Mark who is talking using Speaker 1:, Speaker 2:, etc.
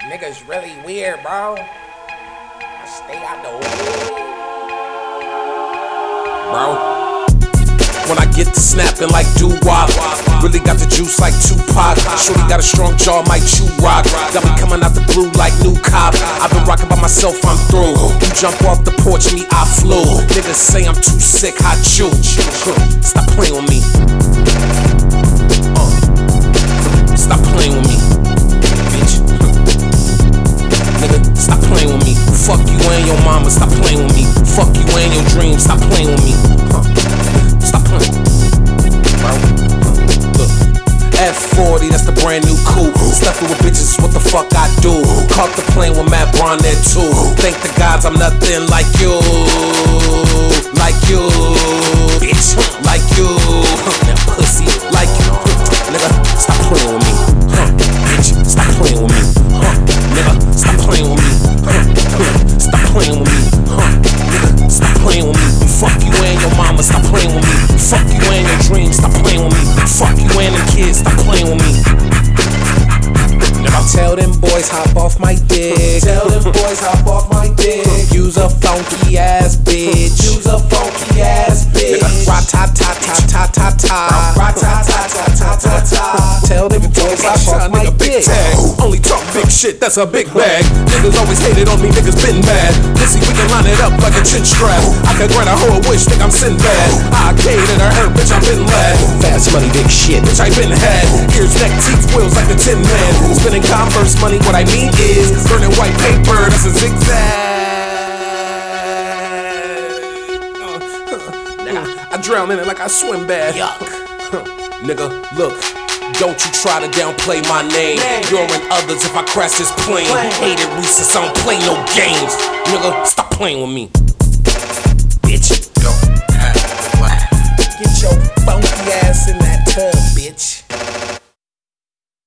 Speaker 1: Niggas really weird, bro. I stay out the way. Bro. When I get to snapping like doo-wop, really got the juice like Tupac. Shorty got a strong jaw, might chew rock. Got me coming out the blue like new cop. I've been rocking by myself, I'm through. You jump off the porch, me, I flew. Niggas say I'm too sick, I chew. Stop playing with me. Stop playing with me, bitch. Nigga, stop playing with me. Fuck you and your mama, stop playing with me. Fuck you and your dreams, stop playing with me. Stop playing. Look. F40, that's the brand new coupe. Stuffing with bitches, what the fuck I do. Caught the plane with Matt Braun there too. Thank the gods I'm nothing like you. Like you, bitch. Like you, pussy. Like you, nigga. Stop playing with me, bitch. Stop playing with me, nigga. Stop playing with me, stop playing with me, nigga. Stop playing with me. Fuck you and your mama, stop playing with me. Fuck you and your dreams, stop playing with me. Fuck you and the kids, stop playing with me. Now tell them boys hop off my dick.
Speaker 2: Tell them boys hop off my dick.
Speaker 1: Use a funky ass bitch.
Speaker 2: Use a funky ass bitch.
Speaker 1: Ra-ta-ta-ta-ta-ta-ta.
Speaker 2: Ra-ta-ta-ta-ta-ta-ta.
Speaker 1: Tell them boys hop off my dick.
Speaker 3: Only talk big shit, that's a big bag. Niggas always hated on me, niggas been mad. Pussy, we can line it up like a chin strap. I could grant a whole wish, think I'm Sinbad. I gave it or her, bitch, I've been lad.
Speaker 1: Fast money, big shit,
Speaker 3: Bitch, I been had. Ears, neck, teeth, wheels like the Tin Man. Spinning Converse money, what I mean is burning white paper, that's a zigzag. I drown in it like I swim bad.
Speaker 1: yuck.
Speaker 3: Nigga, look, don't you try to downplay my name. You're in others if I crash this plane. Hated recess, I don't play no games. Nigga, stop playing with me, bitch.
Speaker 1: Get your funky ass in that tub, bitch.